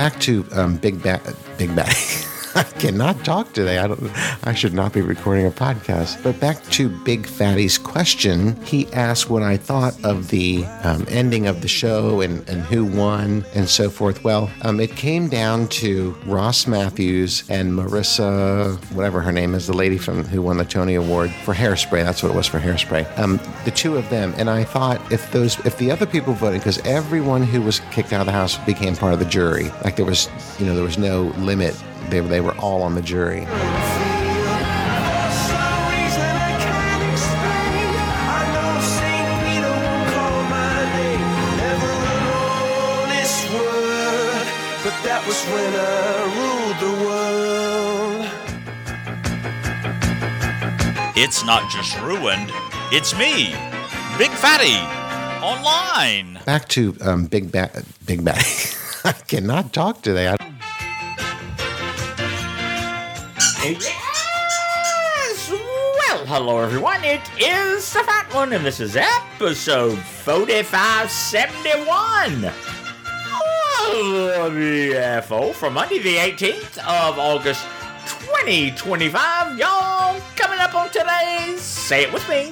back to Big Bad. I cannot talk today. I should not be recording a podcast. But back to Big Fatty's question, he asked what I thought of the ending of the show and who won and so forth. Well, it came down to Ross Matthews and Marissa, whatever her name is, the lady who won the Tony Award for Hairspray. That's what it was for Hairspray. The two of them. And I thought if the other people voted, because everyone who was kicked out of the house became part of the jury. Like there was no limit. They were all on the jury. That was when I ruled the world. It's not just ruined, it's me, Big Fatty, online. Back to Big Bad. I cannot talk today. Yes! Well, hello everyone, it is the Fat One, and this is episode 4571 of the FO for Monday the 18th of August 2025. Y'all, coming up on today's Say It With Me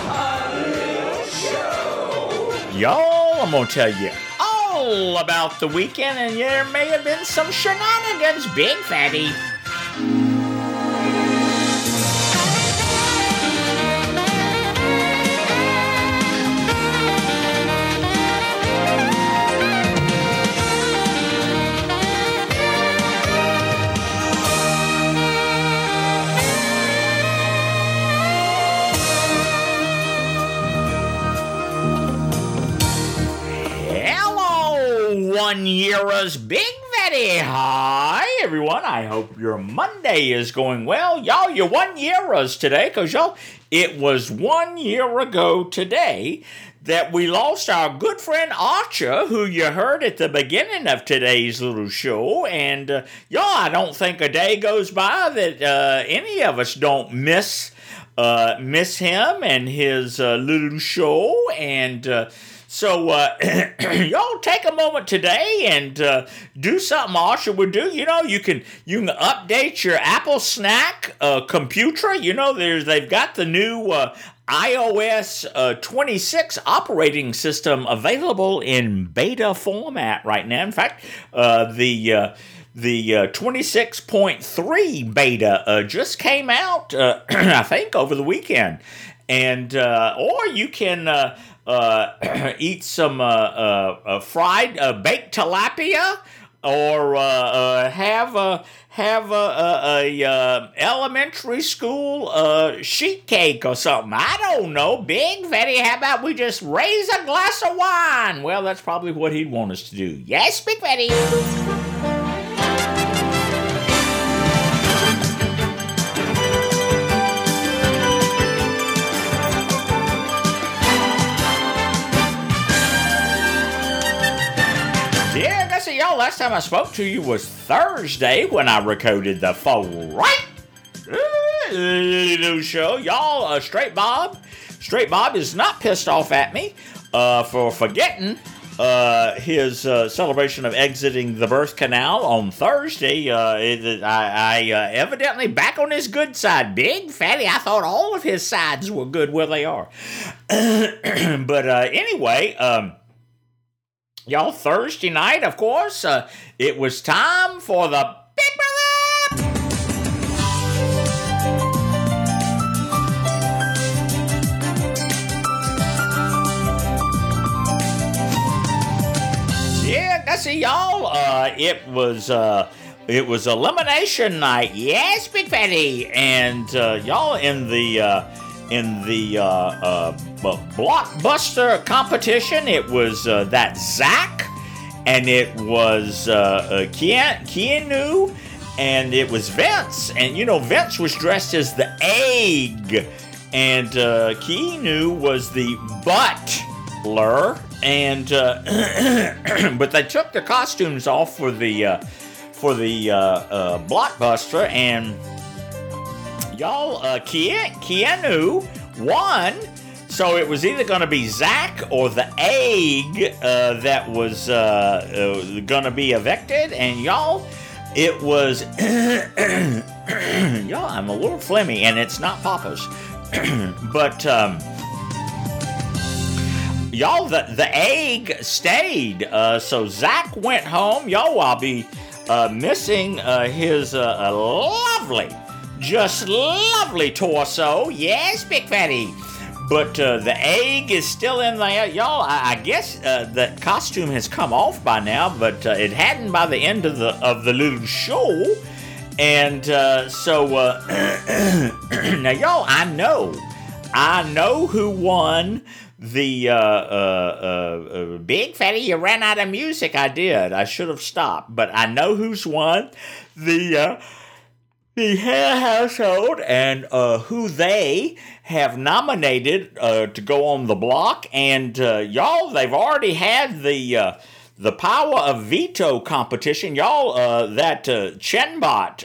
show. Y'all, I'm gonna tell you all about the weekend, and there may have been some shenanigans, Big Fatty. One-yearers, Big Fatty. Hi, everyone. I hope your Monday is going well. Y'all, you're one-yearers today, because, y'all, it was 1 year ago today that we lost our good friend Archer, who you heard at the beginning of today's little show. And, y'all, I don't think a day goes by that any of us don't miss him and his little show. And, So, y'all take a moment today and do something Asha would do. You know, you can update your Apple Snack computer. You know, they've got the new iOS 26 operating system available in beta format right now. In fact, the 26.3 beta just came out, I think, over the weekend. And or you can eat some fried baked tilapia, or have a elementary school sheet cake or something. I don't know. Big Fatty, how about we just raise a glass of wine? Well, that's probably what he'd want us to do. Yes, Big Fatty. Y'all, last time I spoke to you was Thursday when I recorded the Right new show. Y'all, Straight Bob is not pissed off at me for forgetting his celebration of exiting the birth canal on Thursday. I evidently back on his good side. Big Fatty, I thought all of his sides were good where they are. But anyway, y'all, Thursday night, of course, it was time for the Big Brother. Yeah, I see y'all. It was elimination night. Yes, Big Fatty, and y'all in the blockbuster competition. It was that Zach, and it was Keanu, and it was Vince. And you know, Vince was dressed as the egg, and Keanu was the butler. And but they took the costumes off for the blockbuster, and y'all, Keanu won So it was either going to be Zach or the egg that was going to be evicted. And y'all, it was... y'all, I'm a little phlegmy, and it's not Papa's. But... y'all, the egg stayed. So Zach went home. Y'all, I'll be missing his lovely, just lovely torso. Yes, Big Fatty. But the egg is still in there. Y'all, I guess the costume has come off by now, but it hadn't by the end of the little show. And so now, y'all, I know who won the Big Fatty. You ran out of music. I did. I should have stopped, but I know who's won the Hair Household and who they have nominated to go on the block. And y'all, they've already had the Power of Veto competition. Y'all, that Chenbot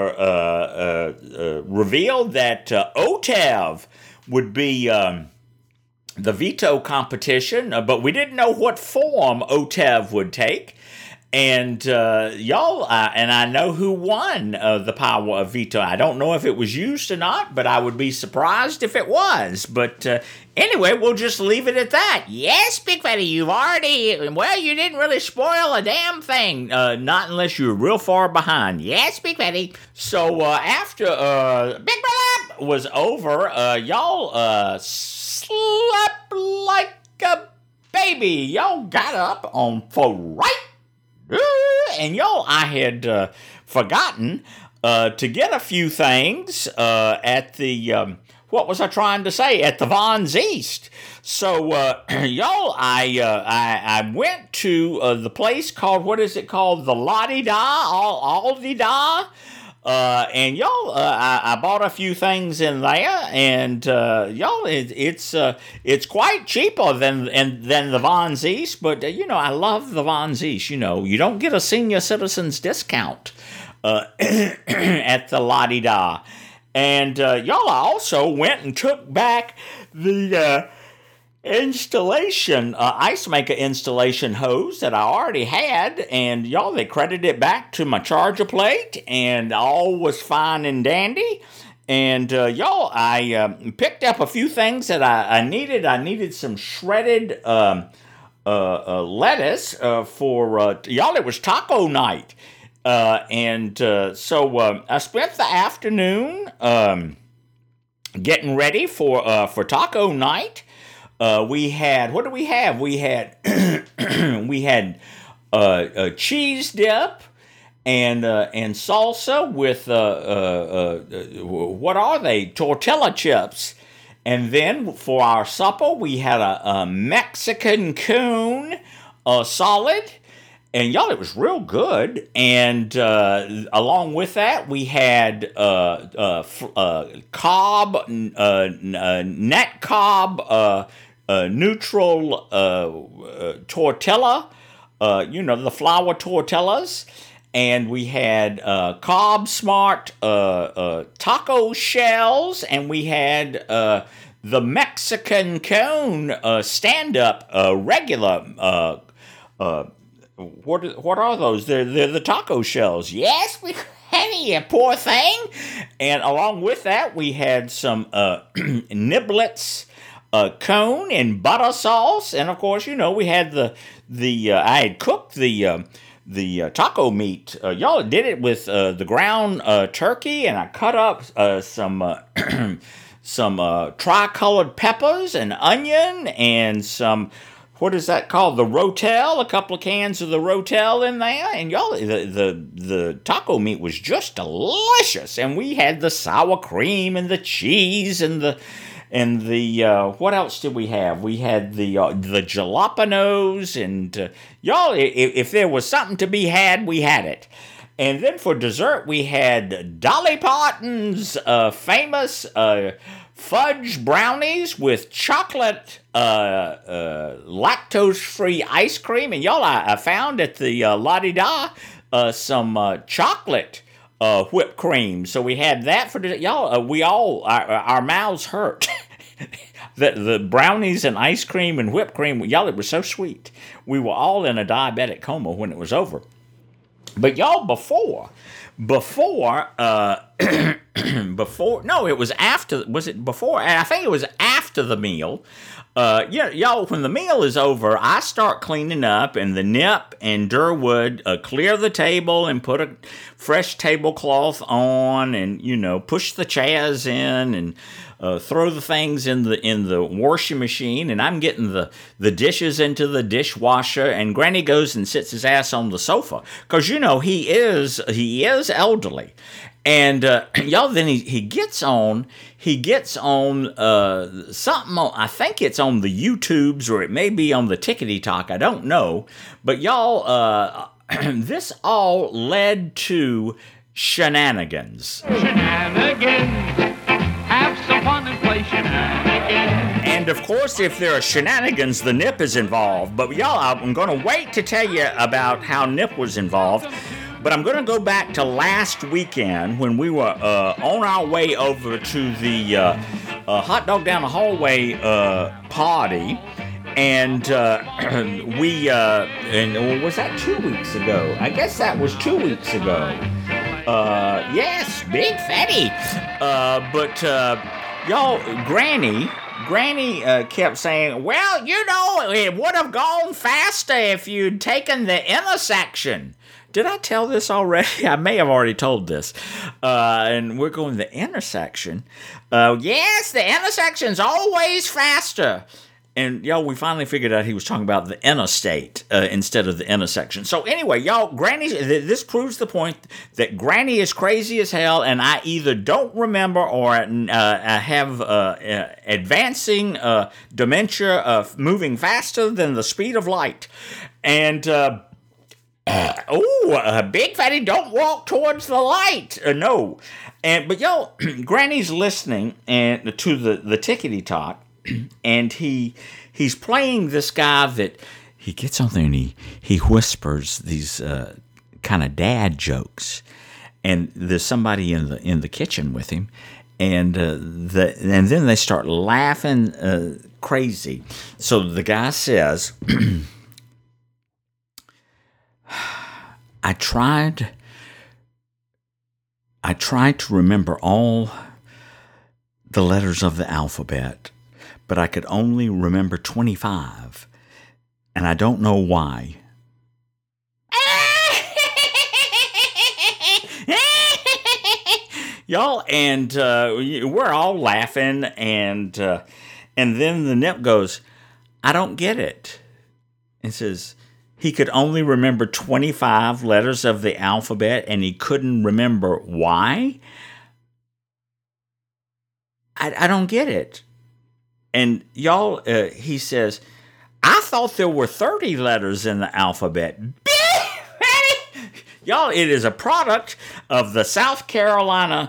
revealed that OTAV would be the veto competition, but we didn't know what form OTAV would take. And y'all, and I know who won the Power of Veto. I don't know if it was used or not, but I would be surprised if it was. But anyway, we'll just leave it at that. Yes, Big Fatty, you didn't really spoil a damn thing. Not unless you're real far behind. Yes, Big Fatty. So after Big Brother was over, y'all slept like a baby. Y'all got up for right. And y'all, I had forgotten to get a few things at the, what was I trying to say? At the Von Zeist. So, y'all, I went to the place called, what is it called? The La-di-da? Aldi-da? And y'all, I bought a few things in there, and y'all, it's quite cheaper than the Von Zeist, but I love the Von Zeist. You don't get a senior citizens discount at the La-di-da. And y'all, I also went and took back the installation, ice maker installation hose that I already had, and y'all, they credited it back to my charger plate, and all was fine and dandy. And y'all, I picked up a few things that I needed. I needed some shredded lettuce for y'all. It was taco night, and so I spent the afternoon getting ready for taco night. We had, what do we have? We had a cheese dip and salsa with what are they? Tortilla chips. And then for our supper, we had a Mexican coon solid. And y'all, it was real good. And along with that, we had Cobb, net Cobb, neutral tortilla, the flour tortillas. And we had Cobb Smart taco shells. And we had the Mexican cone stand-up regular what are those? They're the taco shells. Yes, you poor thing. And along with that, we had some niblets, cone and butter sauce, and of course, we had the I had cooked the taco meat. Y'all did it with the ground turkey, and I cut up some tricolored peppers and onion and some. What is that called? The Rotel. A couple of cans of the Rotel in there, and y'all, the taco meat was just delicious. And we had the sour cream and the cheese and the what else did we have? We had the jalapenos, and y'all, if there was something to be had, we had it. And then for dessert, we had Dolly Parton's famous fudge brownies with chocolate lactose-free ice cream. And y'all, I found at the La-di-da some chocolate whipped cream. So we had that for dessert. Y'all, our mouths hurt. The brownies and ice cream and whipped cream, y'all, it was so sweet. We were all in a diabetic coma when it was over. But y'all, before, no, it was after, was it before? I think it was after the meal. Y'all, when the meal is over, I start cleaning up, and the Nip and Durwood clear the table and put a fresh tablecloth on, and push the chairs in and throw the things in the washing machine, and I'm getting the dishes into the dishwasher, and Granny goes and sits his ass on the sofa because he is elderly. And y'all, then he gets on something on, I think it's on the YouTubes, or it may be on the Tickety Talk, I don't know. But y'all, this all led to shenanigans. Shenanigans. Have some fun and play shenanigans. And of course, if there are shenanigans, the Nip is involved. But y'all, I'm going to wait to tell you about how Nip was involved. But I'm going to go back to last weekend when we were on our way over to the hot dog down the hallway party. And was that 2 weeks ago? I guess that was 2 weeks ago. Yes, Big Fatty. But y'all, Granny kept saying, well, it would have gone faster if you'd taken the intersection. Did I tell this already? I may have already told this. And we're going the intersection. Yes, the intersection's always faster. And y'all, we finally figured out he was talking about the interstate instead of the intersection. So anyway, y'all, this proves the point that Granny is crazy as hell, and I either don't remember or I have advancing dementia moving faster than the speed of light. And Big Fatty, don't walk towards the light. No. But y'all, Granny's listening and to the Tickety Talk. And he's playing this guy that he gets on there and he whispers these kind of dad jokes, and there's somebody in the kitchen with him, and then they start laughing crazy. So the guy says, I tried to remember all the letters of the alphabet, but I could only remember 25, and I don't know why. Y'all, and we're all laughing, and then the Nip goes, I don't get it. And says he could only remember 25 letters of the alphabet, and he couldn't remember why? I don't get it. And y'all, he says, I thought there were 30 letters in the alphabet. Y'all, it is a product of the South Carolina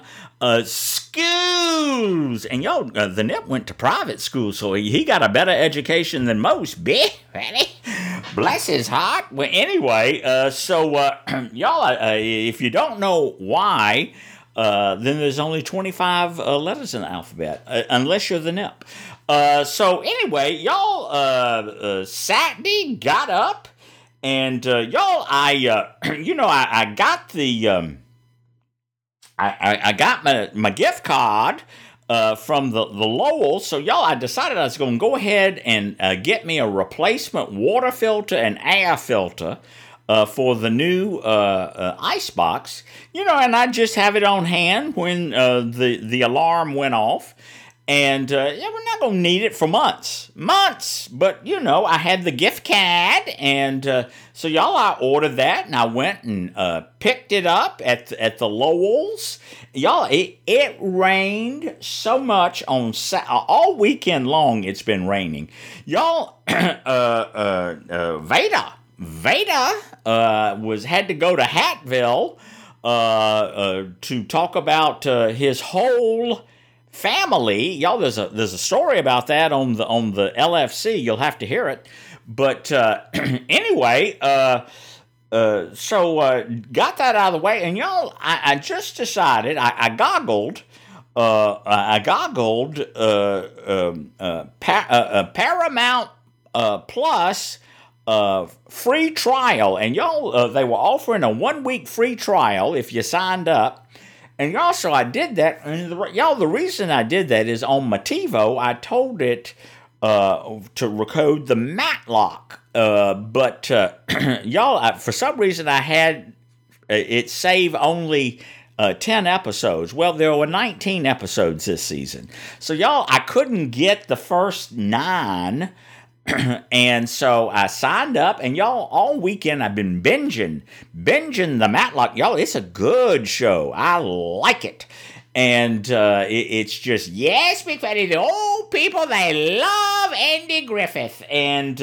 schools. And y'all, the Nip went to private school, so he got a better education than most. Bless his heart. Well, anyway, y'all, if you don't know why, then there's only 25 letters in the alphabet, unless you're the Nip. So anyway, y'all, Saturday got up, and y'all, I got the I got my gift card from the Lowell. So y'all, I decided I was going to go ahead and get me a replacement water filter and air filter for the new icebox. And I just have it on hand when the alarm went off. And we're not going to need it for months. But, I had the gift card. And so, y'all, I ordered that. And I went and picked it up at the Lowell's. Y'all, it rained so much on all weekend long. It's been raining. Y'all, Veda had to go to Hattville to talk about his whole family. Y'all, there's a story about that on the LFC. You'll have to hear it. But anyway, so got that out of the way. And y'all, I just decided, I goggled I goggled Paramount Plus free trial, and y'all, they were offering a 1-week free trial if you signed up. And y'all, so I did that. And the reason I did that is on my TiVo, I told it to recode the Matlock. But y'all, for some reason, I had it save only 10 episodes. Well, there were 19 episodes this season. So y'all, I couldn't get the first 9. And so I signed up, and y'all, all weekend I've been binging the Matlock. Y'all, it's a good show. I like it. And it's just, yes, Big Fatty, the old people, they love Andy Griffith. And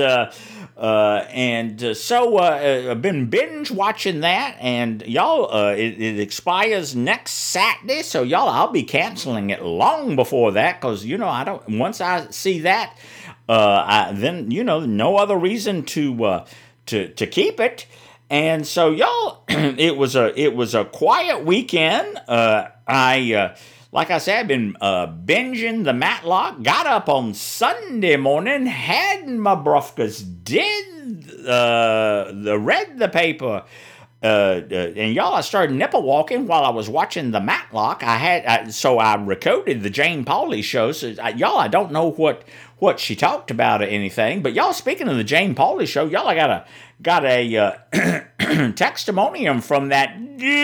so I've been binge watching that, and y'all, it expires next Saturday, so y'all, I'll be canceling it long before that, because, once I see that, then, no other reason to keep it. And so y'all, it was a quiet weekend. Like I said, I've been binging the Matlock. Got up on Sunday morning, had my brufkas, read the paper, and y'all, I started nipple walking while I was watching the Matlock. So I recorded the Jane Pauley show. So y'all, I don't know what she talked about or anything, but y'all, speaking of the Jane Pauley show, y'all, I got a testimonium from that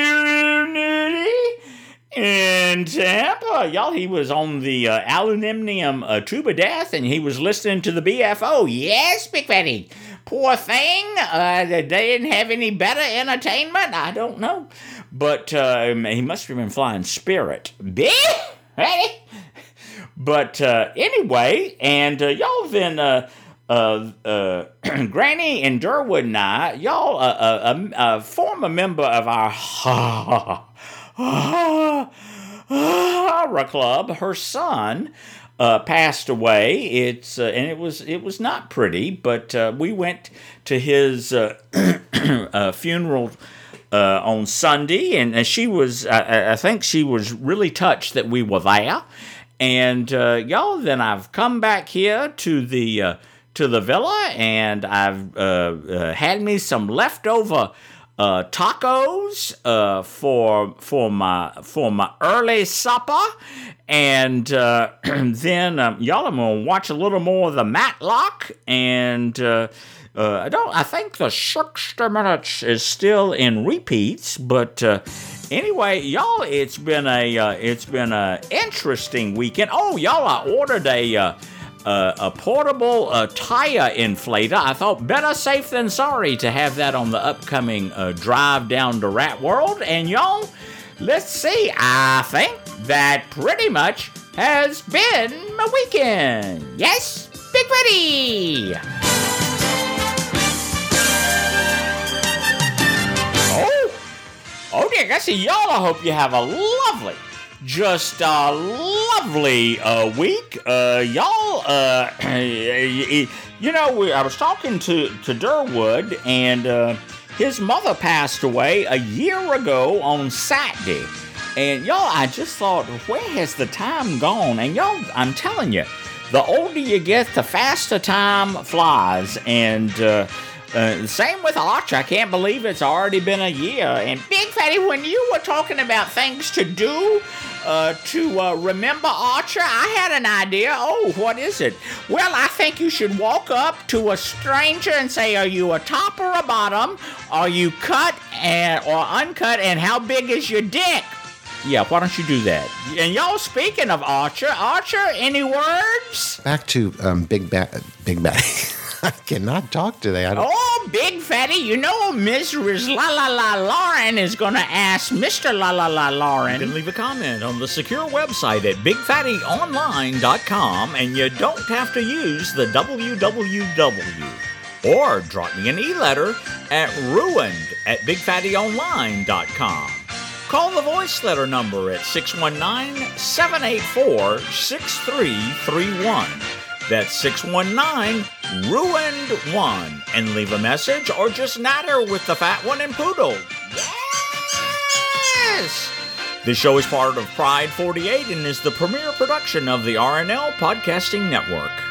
in Tampa. Y'all, he was on the aluminum tube of death, and he was listening to the BFO. Yes, Big Fatty. Poor thing. They didn't have any better entertainment. I don't know. But he must have been flying Spirit. Big Fatty. But anyway, and y'all, then Granny and Durwood and I, y'all, a former member of our horror club, her son passed away. And it was not pretty, but we went to his funeral on Sunday, and she was, I think she was really touched that we were there. And y'all, then I've come back here to the villa, and I've had me some leftover tacos for my early supper, and then y'all, I'm gonna watch a little more of the Matlock, and I think the 60 Minutes is still in repeats, but. Anyway, y'all, it's been a interesting weekend. Oh, y'all, I ordered a portable tire inflator. I thought better safe than sorry to have that on the upcoming drive down to Rat World. And y'all, let's see. I think that pretty much has been my weekend. Yes, Big Fatty. Oh, dear, I see y'all. I hope you have a lovely week. Y'all, I was talking to Durwood, and his mother passed away a year ago on Saturday. And y'all, I just thought, where has the time gone? And y'all, I'm telling you, the older you get, the faster time flies. And same with Arch. I can't believe it's already been a year. And Big Fatty, when you were talking about things to do to remember Archer, I had an idea. Oh, what is it? Well, I think you should walk up to a stranger and say, are you a top or a bottom? Are you cut or uncut? And how big is your dick? Yeah, why don't you do that? And y'all, speaking of Archer, any words? Back to Big Bad. I cannot talk today. Oh, Big Fatty, you know Mrs. La La La Lauren is going to ask Mr. La La La Lauren. You can leave a comment on the secure website at BigFattyOnline.com, and you don't have to use the www. Or drop me an e-letter at ruined@BigFattyOnline.com. Call the voice letter number at 619-784-6331. That's 619-RUINED1, and leave a message or just natter with the fat one and poodle. Yes! The show is part of Pride 48 and is the premier production of the RNL Podcasting Network.